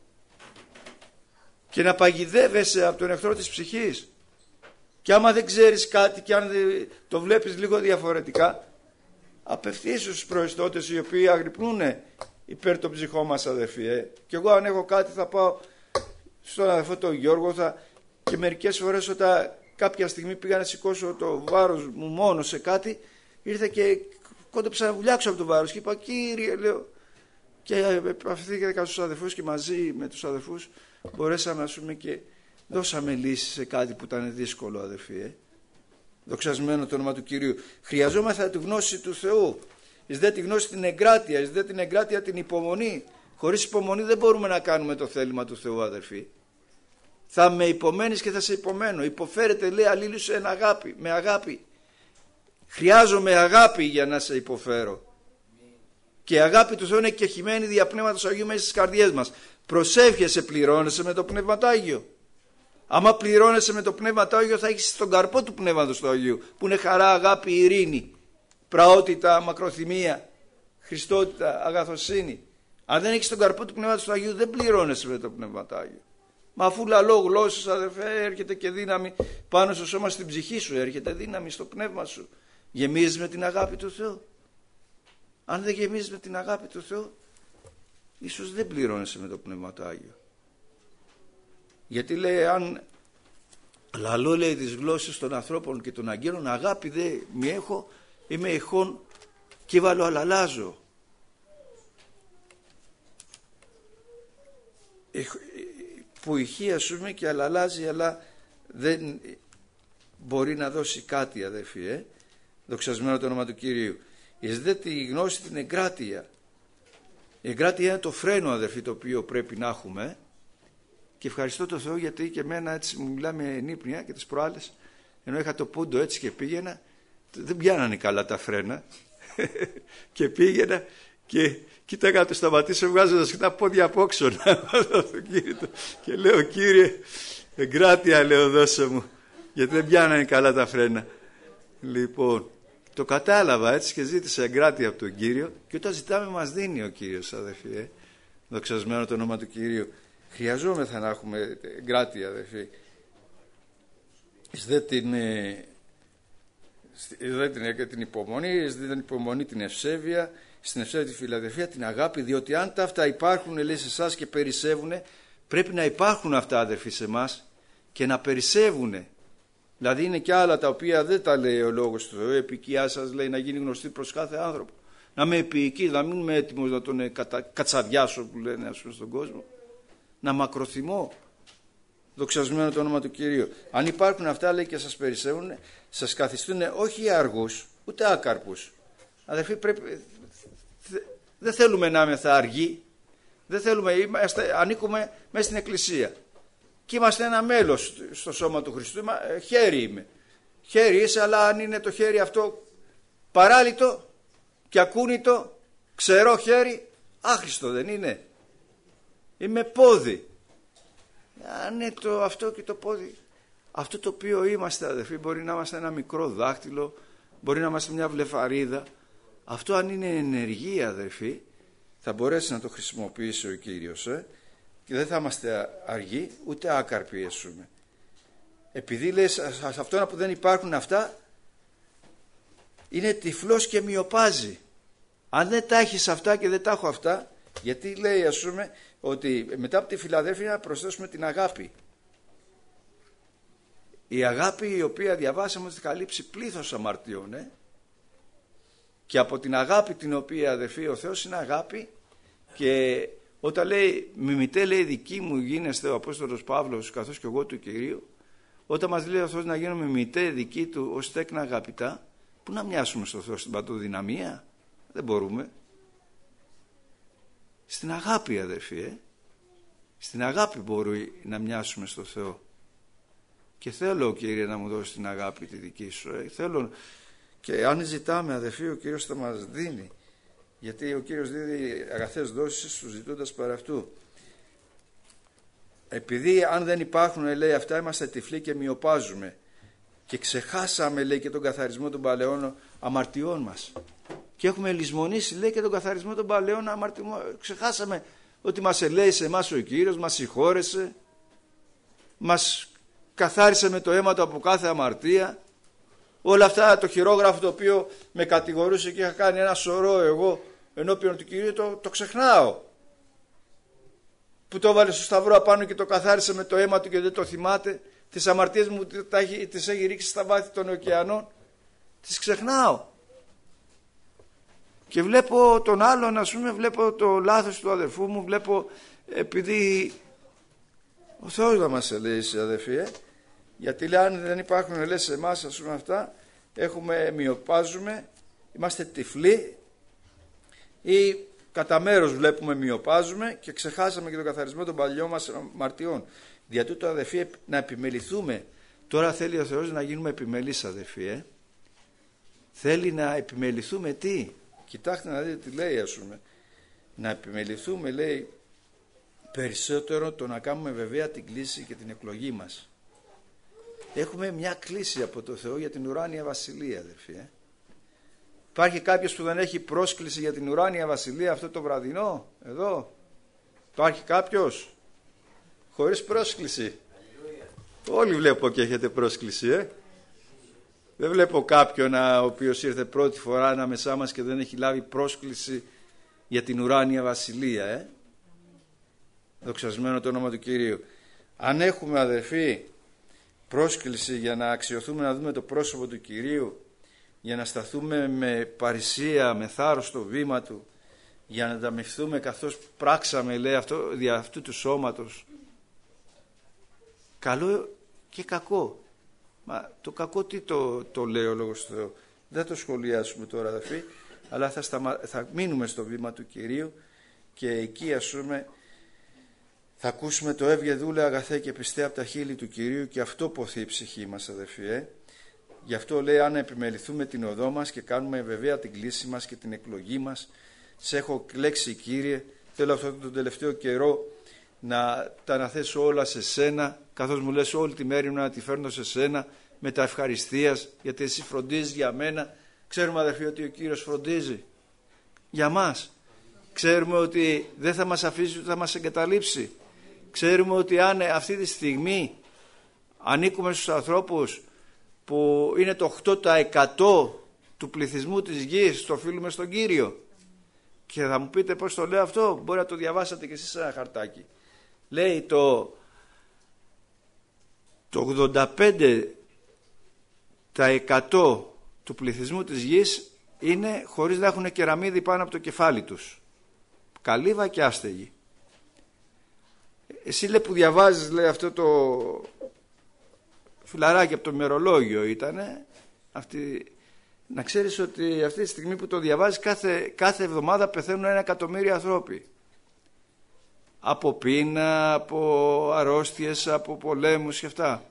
Και να παγιδεύεσαι από τον εχθρό της ψυχής. Και άμα δεν ξέρεις κάτι και αν το βλέπεις λίγο διαφορετικά, απευθύσου στους προϊστώτες οι οποίοι αγρυπνούν υπέρ των ψυχών μας, αδερφοί. Και εγώ αν έχω κάτι θα πάω στον αδερφό τον Γιώργο και μερικές φορές όταν κάποια στιγμή πήγα να σηκώσω το βάρος μου μόνο σε κάτι, ήρθε και κόντεψα να βουλιάξω από το βάρος και είπα, Κύριε, λέω, και επαφηθήκα στους αδερφούς και μαζί με τους αδερφούς μπορέσαμε, ας πούμε, και δώσαμε λύση σε κάτι που ήταν δύσκολο, αδερφοί. Δοξασμένο το όνομα του Κυρίου. Χρειαζόμαστε τη γνώση του Θεού. Εις δε τη γνώση την εγκράτεια, εις δε την εγκράτεια την υπομονή. Χωρίς υπομονή δεν μπορούμε να κάνουμε το θέλημα του Θεού, αδερφοί. Θα με υπομένεις και θα σε υπομένω. Υποφέρεται, λέει, αλλήλους εν αγάπη, με αγάπη. Χρειάζομαι αγάπη για να σε υποφέρω. Και η αγάπη του Θεού είναι κεχημένη δια Πνεύματος Αγίου μέσα στις καρδιές μας. Προσεύχεσαι, πληρώνεσαι με το Πνευματάγιο. Άμα πληρώνεσαι με το Πνεύμα το Άγιο, θα έχεις τον καρπό του Πνεύματος του Αγίου, που είναι χαρά, αγάπη, ειρήνη, πραότητα, μακροθυμία, χριστότητα, αγαθοσύνη. Αν δεν έχεις τον καρπό του Πνεύματος του Αγίου, δεν πληρώνεσαι με το Πνεύμα του Άγιο. Μα αφού λαλώ γλώσσες, αδερφέ, έρχεται και δύναμη πάνω στο σώμα, στην ψυχή σου, έρχεται δύναμη στο πνεύμα σου. Γεμίζεις με την αγάπη του Θεού. Αν δεν γεμίζεις με την αγάπη του Θεού, ίσως δεν πληρώνεσαι με το Πνεύμα του Άγιο. Γιατί λέει, αν λαλώ, λέει, τις γλώσσες των ανθρώπων και των αγγέλων, αγάπη δεν μη έχω, είμαι ηχόν και βάλω αλλάζω. Που ηχεί, ας πούμε, και αλλάζει, αλλά δεν μπορεί να δώσει κάτι, αδερφοί, δοξασμένο το όνομα του Κυρίου. Εις δε τη γνώση την εγκράτεια. Η εγκράτεια είναι το φρένο, αδερφοί, το οποίο πρέπει να έχουμε, και ευχαριστώ τον Θεό, γιατί και εμένα έτσι μου μιλάμε νύπνια, και τις προάλλες, ενώ είχα το πούντο έτσι και πήγαινα, δεν πιάνανε καλά τα φρένα και πήγαινα και κοίταγα να το σταματήσω, βγάζοντας και τα πόδια απόξω και λέω, Κύριε, εγκράτεια, λέω, δώσε μου, γιατί δεν πιάνανε καλά τα φρένα. Λοιπόν, το κατάλαβα έτσι και ζήτησα εγκράτεια από τον Κύριο, και όταν ζητάμε μας δίνει ο Κύριος, αδερφοί, δοξασμένο το όνομα του Κυρίου. Χρειαζόμεθα να έχουμε εγκράτεια, αδερφοί. Δε την υπομονή, δε την υπομονή την ευσέβεια, στην ευσέβεια τη φιλαδελφία, την αγάπη, διότι αν τα αυτά υπάρχουν, λέει, σε εσάς και περισσεύουν, πρέπει να υπάρχουν αυτά, αδερφοί, σε εμάς και να περισσεύουν. Δηλαδή είναι και άλλα τα οποία δεν τα λέει ο λόγος του Θεού. Η επικιά σας, λέει, να γίνει γνωστή προς κάθε άνθρωπο. Να είμαι επίοικη, να μην είμαι έτοιμος να τον κατσαδιάσω, που λένε, ας πούμε, στον κόσμο. Να μακροθυμώ. Δοξασμένο το όνομα του Κυρίου. Αν υπάρχουν αυτά, λέει, και σας περισσεύουν, σας καθιστούν όχι αργούς, ούτε άκαρπους. Αδερφοί, δεν θέλουμε να είμαστε αργοί. Δεν θέλουμε, ανήκουμε μέσα στην Εκκλησία. Και είμαστε ένα μέλος στο σώμα του Χριστού. Χέρι είμαι. Χέρι είσαι, αλλά αν είναι το χέρι αυτό παράλυτο και ακούνητο, ξερό χέρι, άχρηστο δεν είναι. Είμαι πόδι. Αν είναι αυτό και το πόδι, αυτό το οποίο είμαστε, αδερφοί, μπορεί να είμαστε ένα μικρό δάχτυλο, μπορεί να είμαστε μια βλεφαρίδα. Αυτό, αν είναι ενεργή, αδερφοί, θα μπορέσει να το χρησιμοποιήσει ο Κύριος, και δεν θα είμαστε αργοί ούτε άκαρποι, εσούμε. Επειδή, λέει, σε αυτόν που δεν υπάρχουν αυτά, είναι τυφλός και μοιοπάζει. Αν δεν τα έχεις αυτά και δεν τα έχω αυτά, γιατί λέει, ας πούμε, ότι μετά από τη φιλαδέλφεια να προσθέσουμε την αγάπη. Η αγάπη, η οποία διαβάσαμε, ότι θα καλύψει πλήθος αμαρτιών, και από την αγάπη την οποία, αδερφοί, ο Θεός είναι αγάπη, και όταν λέει μιμητέ, λέει, δική μου γίνεστε, ο Απόστολος Παύλος καθώς και εγώ του Κυρίου, όταν μας λέει ο Θεός να γίνουμε μιμητέ δική του ως τέκνα αγαπητά, πού να μοιάσουμε στο Θεό, στην παντοδυναμία? Δεν μπορούμε. Στην αγάπη, αδερφοί, στην αγάπη μπορεί να μοιάσουμε στο Θεό. Και θέλω, Κύριε, να μου δώσει την αγάπη τη δική σου. Θέλω, και αν ζητάμε, αδερφοί, ο Κύριος θα μας δίνει. Γιατί ο Κύριος δίδει αγαθές δόσεις στους ζητώντας παρά αυτού. Επειδή αν δεν υπάρχουν, λέει, αυτά, είμαστε τυφλοί και μοιοπάζουμε. Και ξεχάσαμε, λέει, και τον καθαρισμό των παλαιών αμαρτιών μας. Και έχουμε λησμονήσει, λέει, και τον καθαρισμό των παλαιών αμαρτιών. Ξεχάσαμε ότι μας ελέησε εμάς ο Κύριος, μας συγχώρεσε, μας καθάρισε με το αίμα του από κάθε αμαρτία. Όλα αυτά, το χειρόγραφο το οποίο με κατηγορούσε και είχα κάνει ένα σωρό εγώ ενώπιον του Κυρίου, το ξεχνάω. Που το έβαλε στο σταυρό απάνω και το καθάρισε με το αίμα του και δεν το θυμάται. Τις αμαρτίες μου τις έχει ρίξει στα βάθη των ωκεανών. Τις ξεχνάω. Και βλέπω τον άλλον, ας πούμε, βλέπω το λάθος του αδερφού μου, βλέπω, επειδή ο Θεός να μας ελέησε, αδερφοί, γιατί λέει, αν δεν υπάρχουν, λέει, σε εμάς, ας πούμε, αυτά, μοιοπάζουμε, είμαστε τυφλοί, ή κατά μέρος βλέπουμε μοιοπάζουμε και ξεχάσαμε και τον καθαρισμό των παλιών μας αμαρτιών. Δια τούτο, αδερφοί, να επιμεληθούμε. Τώρα θέλει ο Θεός να γίνουμε επιμελείς, αδερφοί. Θέλει να επιμεληθούμε τι? Κοιτάξτε να δείτε τι λέει, ας πούμε. Να επιμεληθούμε, λέει, περισσότερο το να κάνουμε βεβαία την κλίση και την εκλογή μας. Έχουμε μια κλήση από το Θεό για την ουράνια βασιλεία, αδερφοί. Υπάρχει κάποιος που δεν έχει πρόσκληση για την ουράνια βασιλεία αυτό το βραδινό, εδώ? Υπάρχει κάποιος χωρίς πρόσκληση? Όλοι βλέπω και έχετε πρόσκληση, Δεν βλέπω κάποιον ο οποίος ήρθε πρώτη φορά ανάμεσά μας και δεν έχει λάβει πρόσκληση για την ουράνια βασιλεία, Δοξασμένο το όνομα του Κυρίου. Αν έχουμε, αδερφοί, πρόσκληση για να αξιωθούμε να δούμε το πρόσωπο του Κυρίου, για να σταθούμε με παρησία, με θάρρος στο βήμα Του, για να ανταμυφθούμε καθώς πράξαμε, λέει, δια αυτού του σώματος, καλό και κακό. Μα το κακό τι το λέει ο Λόγος του Θεού? Δεν το σχολιάσουμε τώρα, αδερφοί, αλλά θα μείνουμε στο βήμα του Κυρίου και εκεί, ας πούμε, θα ακούσουμε το «Έβγε δούλε αγαθέ και πιστέ από τα χείλη του Κυρίου», και αυτό ποθεί η ψυχή μας, αδερφοί. Γι' αυτό λέει, αν επιμεληθούμε την οδό μας και κάνουμε βεβαία την κλήση μας και την εκλογή μας, σε έχω κλέξει, Κύριε, θέλω αυτόν τον τελευταίο καιρό να τα αναθέσω όλα σε Σένα, καθώς μου λες όλη τη μέρη μου να τη φέρνω σε Σένα με τα ευχαριστίας, γιατί Εσύ φροντίζεις για μένα. Ξέρουμε, αδερφοί, ότι ο Κύριος φροντίζει για μας. Ξέρουμε ότι δεν θα μας αφήσει, ούτε θα μας εγκαταλείψει. Ξέρουμε ότι αν αυτή τη στιγμή ανήκουμε στους ανθρώπους που είναι το 8% του πληθυσμού της γης, το οφείλουμε στον Κύριο. Και θα μου πείτε πώς το λέω αυτό? Μπορεί να το διαβάσατε και εσείς σε ένα χαρτάκι. Λέει το 85% του πληθυσμού της γης είναι χωρίς να έχουν κεραμίδι πάνω από το κεφάλι τους. Καλύβα και άστεγοι. Εσύ, λέει, που διαβάζεις, λέει, αυτό το φιλαράκι από το ημερολόγιο ήτανε, να ξέρεις ότι αυτή τη στιγμή που το διαβάζεις κάθε εβδομάδα πεθαίνουν 1 εκατομμύριο ανθρώποι. Από πείνα, από αρρώστιες, από πολέμους και αυτά.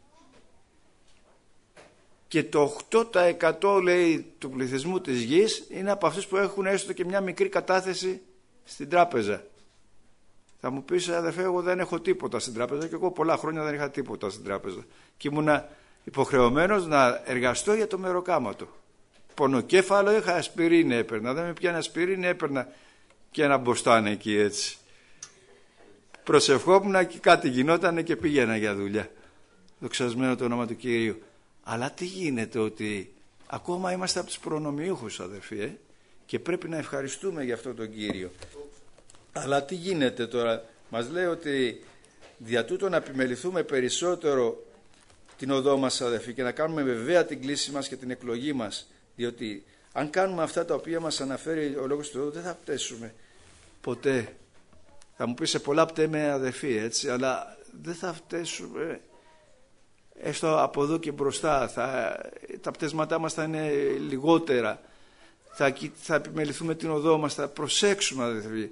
Και το 8% λέει του πληθυσμού της γης είναι από αυτούς που έχουν έστω και μια μικρή κατάθεση στην τράπεζα. Θα μου πεις, αδερφέ, εγώ δεν έχω τίποτα στην τράπεζα, και εγώ πολλά χρόνια δεν είχα τίποτα στην τράπεζα και ήμουνα υποχρεωμένος να εργαστώ για το μεροκάματο. Πονοκέφαλο είχα, ασπιρίνη έπαιρνα, δεν με πιάνε ασπιρίνη, έπαιρνα και ένα μποστάνε εκεί έτσι. Προσευχόμουν και κάτι γινόταν και πήγαινα για δουλειά. Δοξασμένο το όνομα του Κυρίου. Αλλά τι γίνεται, ότι ακόμα είμαστε από τους προνομιούχους, αδερφοί, και πρέπει να ευχαριστούμε για αυτό τον Κύριο. Αλλά τι γίνεται τώρα? Μας λέει ότι δια τούτο να επιμεληθούμε περισσότερο την οδό μας, αδερφοί, και να κάνουμε βεβαία την κλήση μας και την εκλογή μας, διότι αν κάνουμε αυτά τα οποία μας αναφέρει ο Λόγος του Θεού, δεν θα πτέσουμε ποτέ. Θα μου πει, σε πολλά πτέμε, αδερφοί, έτσι, αλλά δεν θα φτέσουμε έστω από εδώ και μπροστά. Τα πτέσματά μας θα είναι λιγότερα. Θα επιμεληθούμε την οδό μας, θα προσέξουμε, αδερφοί.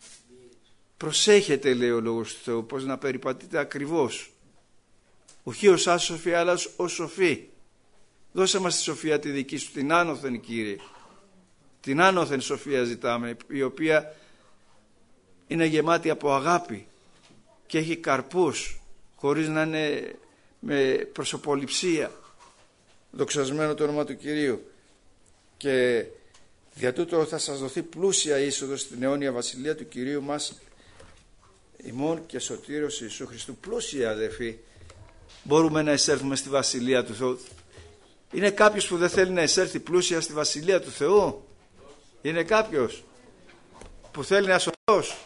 Προσέχετε, λέει ο Λόγος του Θεού, πως να περιπατείτε ακριβώς. Όχι ως άσοφοι, αλλά ως σοφοί. Δώσε μας τη σοφία τη δική σου, την άνωθεν, Κύριε. Την άνωθεν σοφία ζητάμε, η οποία είναι γεμάτη από αγάπη και έχει καρπούς, χωρίς να είναι με προσωποληψία. Δοξασμένο το όνομα του Κυρίου. Και δια τούτο θα σας δοθεί πλούσια είσοδος στην αιώνια βασιλεία του Κυρίου μας ημών και σωτήρος Ιησού Χριστού. Πλούσια, αδερφοί, μπορούμε να εισέλθουμε στη βασιλεία του Θεού. Είναι κάποιος που δεν θέλει να εισέλθει πλούσια στη βασιλεία του Θεού? Είναι κάποιος που θέλει να σωθώσει?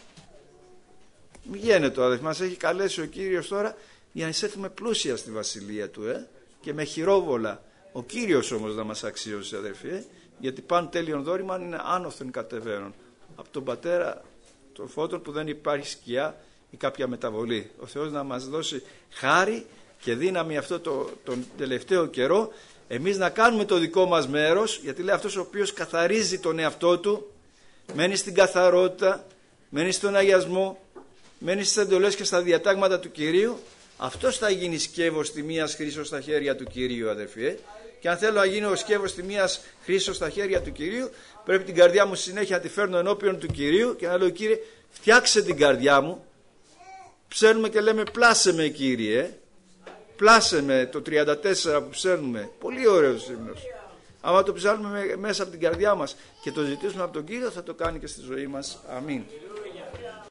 Μην γίνεται, αδερφοί, μας έχει καλέσει ο Κύριος τώρα για να εισέλθουμε πλούσια στη βασιλεία του, και με χειρόβολα. Ο Κύριος όμως να μας αξιώσει, αδερφοί, γιατί πάνω τέλειον δόρημα είναι άνωθεν κατεβαίνον από τον Πατέρα των φώτων, που δεν υπάρχει σκιά ή κάποια μεταβολή. Ο Θεός να μας δώσει χάρη και δύναμη αυτό τον τελευταίο καιρό, εμείς να κάνουμε το δικό μας μέρος, γιατί λέει αυτός ο οποίος καθαρίζει τον εαυτό του, μένει στην καθαρότητα, μένει στον αγιασμό, μένει στις εντολές και στα διατάγματα του Κυρίου, αυτός θα γίνει σκεύος τιμίας χρήσεως στα χέρια του Κυρίου, αδερφοί. Και αν θέλω να γίνω σκεύος τιμίας χρήσεως στα χέρια του Κυρίου, πρέπει την καρδιά μου συνέχεια να τη φέρνω ενώπιον του Κυρίου και να λέω, Κύριε, φτιάξε την καρδιά μου. Ψέρνουμε και λέμε, πλάσε με, Κύριε. εκπλάσε με το 34 που ψέρνουμε. Πολύ ωραίος ύμνος. Άμα το ψάλουμε μέσα από την καρδιά μας και το ζητήσουμε από τον Κύριο, θα το κάνει και στη ζωή μας. Αμήν.